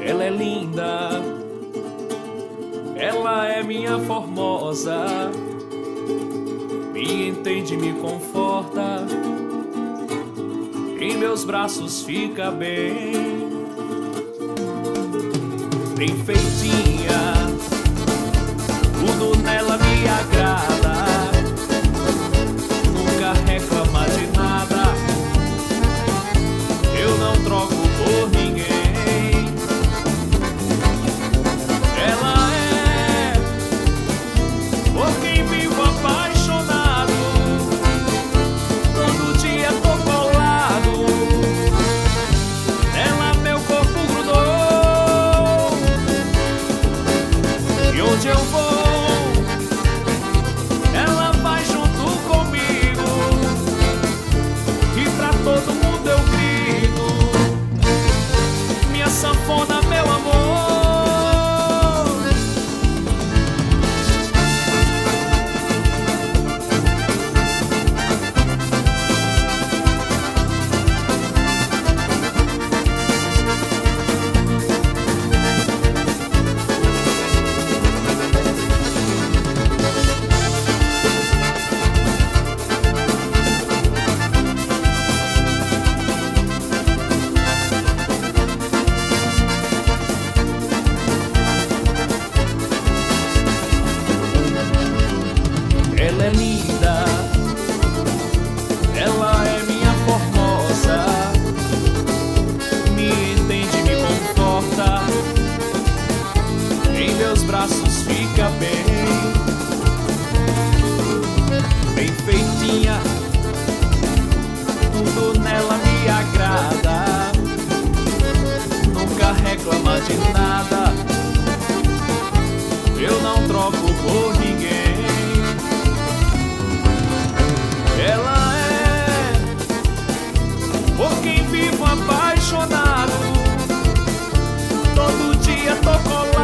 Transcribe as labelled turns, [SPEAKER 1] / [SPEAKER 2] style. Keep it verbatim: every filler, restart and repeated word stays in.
[SPEAKER 1] Ela é linda, ela é minha formosa, me entende, me conforta, em meus braços fica bem. Bem feitinha, tudo nela me agrada, nunca reclama de nada, eu não troco por ninguém. Ela é por quem vivo apaixonado, todo dia tô colado, nela meu corpo grudou, e onde eu vou, ela vai junto comigo, e pra todo mundo eu grito, minha sanfona, meu amor. Ela é linda, ela é minha formosa, me entende, me conforta, em meus braços fica bem. Bem feitinha, tudo nela me agrada, nunca reclama de nada, eu não troco por ninguém. Ela é por quem vivo apaixonado, todo dia tô colado.